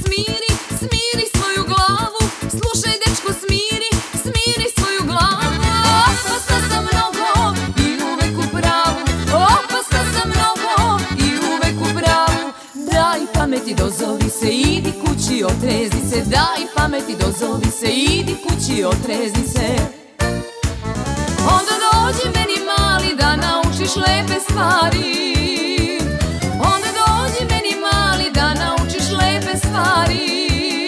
smiri, smiri svoju glavu. Slušaj dečko, smiri, smiri svoju glavu. Opasna sam mnogo i uvek u pravu. Opasna sam mnogo i uvek u pravu. Daj pameti, dozovi se, idi kući, otrezni se. Daj pameti, dozovi se, idi kući, otrezni se. Onda dođi meni mali da naučiš lepe stvari. Onda dođi meni mali da naučiš lepe stvari.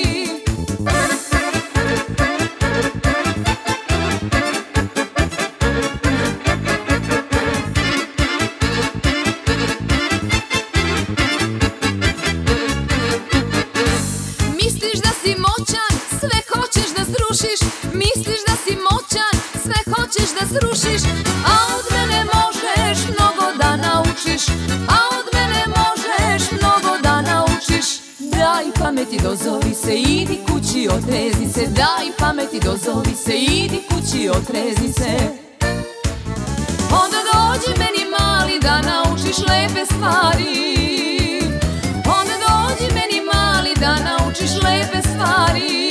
Misliš da si moćan, sve hoćeš da srušiš. Misliš da si moćan, sve hoćeš da srušiš. A od mene možeš mnogo da naučiš. A od mene možeš mnogo da naučiš. Daj pameti, dozovi se, idi kući, otrezni se. Daj pameti, dozovi se, idi kući, otrezni se. Onda dođi meni mali da naučiš lepe stvari. Onda dođi meni mali da naučiš lepe stvari.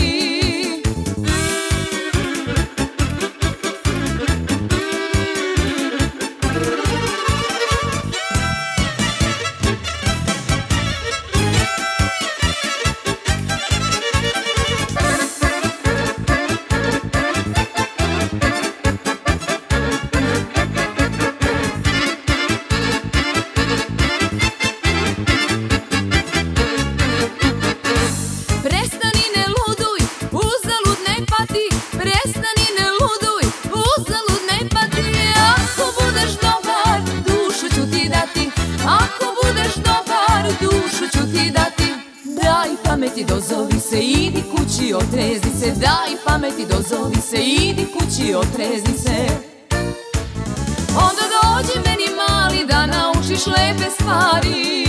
Prestani, ne luduj, uzalud ne pati. Prestani, ne luduj, uzalud ne pati. Ako budeš dobar, dušu ću ti dati. Ako budeš dobar, dušu ću ti dati. Daj pameti, dozovi se, idi kući, otrezni se. Daj pameti, dozovi se, idi kući, otrezni se. Onda dođi meni mali da naučiš lepe stvari.